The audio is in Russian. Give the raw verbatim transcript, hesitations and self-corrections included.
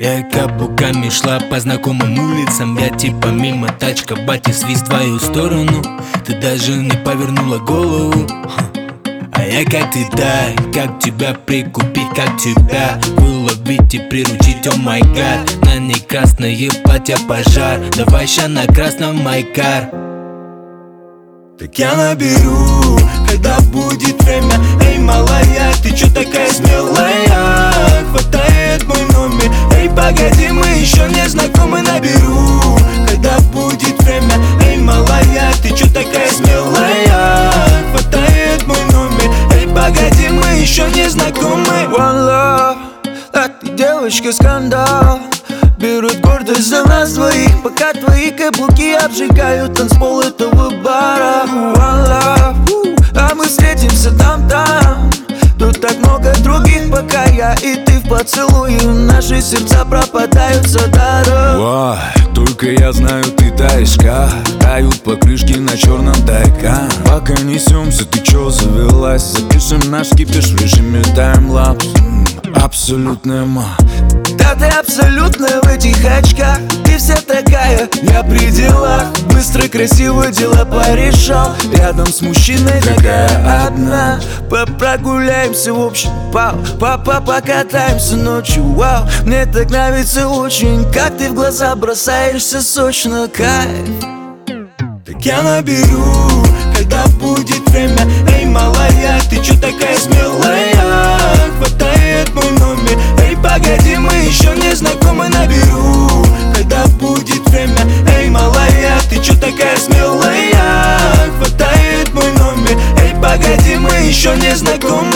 Я каблуками шла по знакомым улицам. Я типа мимо, тачка, батя, свист в твою сторону. Ты даже не повернула голову. А я как ты, да, как тебя прикупить, как тебя выловить и приручить, о май гад. На ней красное платье пожар, давай ща на красном майкар. Так я наберу, когда будет время. Эй, малая, ты чё такая смелая? Хватает мой номер. Эй, погоди, мы еще не знакомы. Наберу, когда будет время. Эй, малая, ты чё такая смелая? Хватает мой номер. Эй, погоди, мы еще не знакомы. One love, а ты девочка скандал. Берут гордость за нас двоих, пока твои каблуки обжигают танцпол этого бара. One love, а мы встретимся там-там. Тут так много других, пока я и ты в поцелуе. Наши сердца пропадают за даром. Вау, только я знаю, ты таишка. Тают покрышки на черном тайкан. Пока несемся, ты чё завелась? Запишем наш кипиш в режиме таймлапс. Абсолютная ма. Да ты абсолютно в этих очках. Ты вся такая, я при делах. Быстро, красиво дела порешал. Рядом с мужчиной такая одна. Попрогуляемся в общем, пау. Папа, покатаемся ночью, вау. Мне так нравится очень, как ты в глаза бросаешься сочно, кайф. Так я наберу, когда будет время. Эй, малая, ты чё такая смелая? Хватает мой номер. Эй, погоди, мы еще не знакомы. Наберу, когда будет время. Эй, малая, ты чё такая смелая? Хватает мой номер. Эй, погоди, мы еще не знакомы.